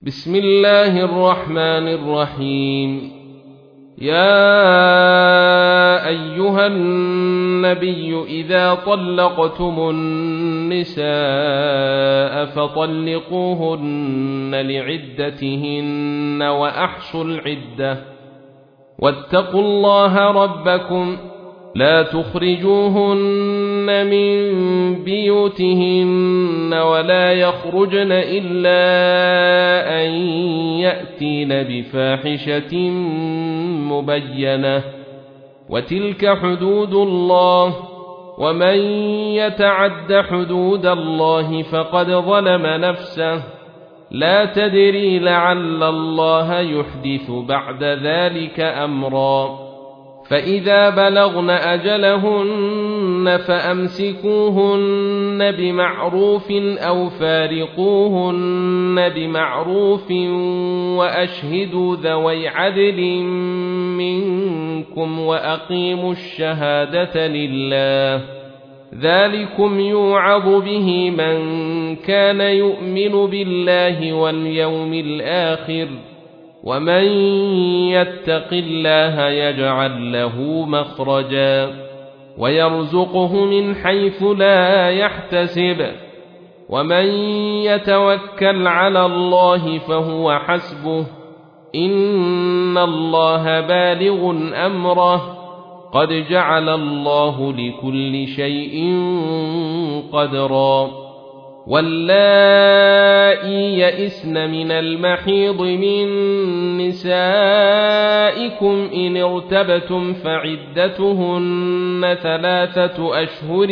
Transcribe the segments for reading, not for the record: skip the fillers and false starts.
بسم الله الرحمن الرحيم. يا أيها النبي إذا طلقتم النساء فطلقوهن لعدتهن وأحصوا العدة واتقوا الله ربكم لا تخرجوهن من بيوتهن ولا يخرجن إلا أن يأتين بفاحشة مبينة وتلك حدود الله ومن يتعد حدود الله فقد ظلم نفسه لا تدري لعل الله يحدث بعد ذلك أمرا. فإذا بلغن أجلهن فأمسكوهن بمعروف أو فارقوهن بمعروف وأشهدوا ذوي عدل منكم وأقيموا الشهادة لله ذلكم يوعظ به من كان يؤمن بالله واليوم الآخر ومن يتق الله يجعل له مخرجا ويرزقه من حيث لا يحتسب ومن يتوكل على الله فهو حسبه إن الله بالغ أمره قد جعل الله لكل شيء قدرا. واللائي يئسن من المحيض من نسائكم إن ارتبتم فعدتهن 3 أشهر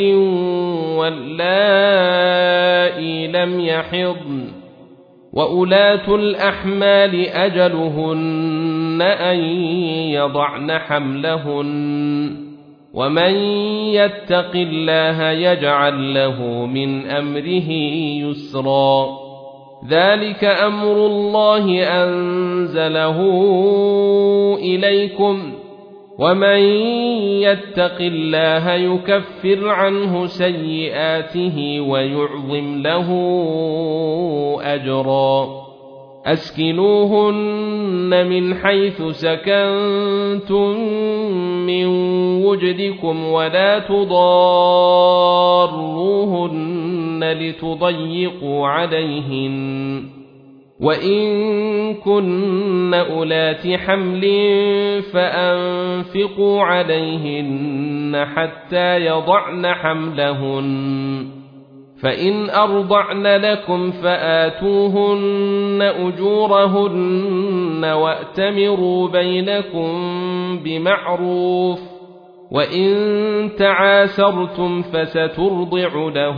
واللائي لم يحضن وأولاة الأحمال أجلهن أن يضعن حملهن ومن يتق الله يجعل له من أمره يسرا. ذلك أمر الله أنزله إليكم ومن يتق الله يكفر عنه سيئاته ويعظم له أجرا. أسكنوهن من حيث سكنتم من وجدكم ولا تضاروهن لتضيقوا عليهن وإن كن أولات حمل فأنفقوا عليهن حتى يضعن حملهن فإن أرضعن لكم فآتوهن أجورهن وأتمروا بينكم بمعروف وإن تعاسرتم فسترضع له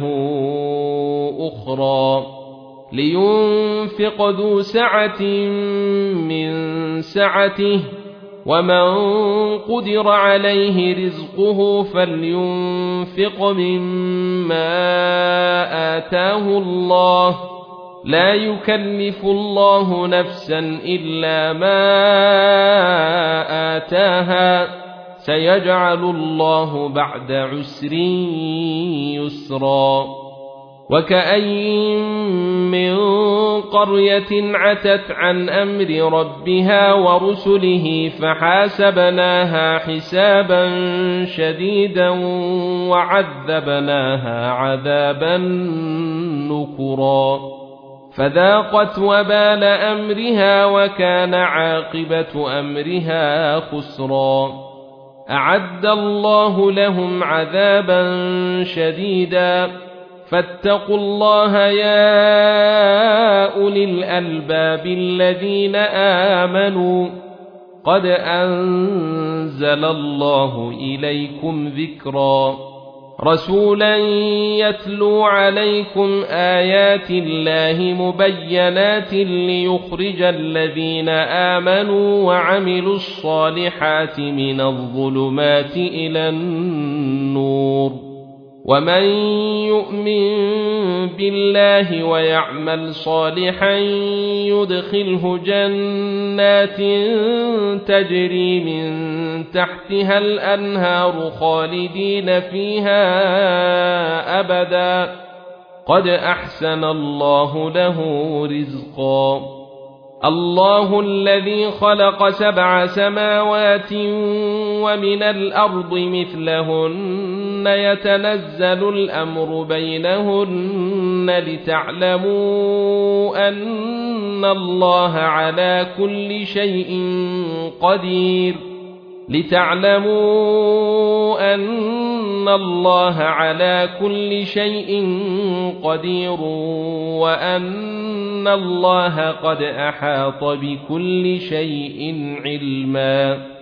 أخرى لينفق ذو سعة من سعته ومن قدر عليه رزقه فلينفق مما آتاه الله لا يكلف الله نفسا إلا ما آتاها سيجعل الله بعد عسر يسرا. وكأين من قرية عتت عن أمر ربها ورسله فحاسبناها حسابا شديدا وعذبناها عذابا نكرا فذاقت وبال أمرها وكان عاقبة أمرها خسرا. أعد الله لهم عذابا شديدا فاتقوا الله يا أولي الألباب الذين آمنوا قد أنزل الله إليكم ذكرا رسولا يتلو عليكم آيات الله مبينات ليخرج الذين آمنوا وعملوا الصالحات من الظلمات إلى النور ومن يؤمن بالله ويعمل صالحا يدخله جنات تجري من تحتها الأنهار خالدين فيها أبدا قد أحسن الله له رزقا الله الذي خلق 7 سماوات ومن الأرض مثلهن يتنزل الأمر بينهن لتعلموا أن الله على كل شيء قدير وأن الله قد أحاط بكل شيء علما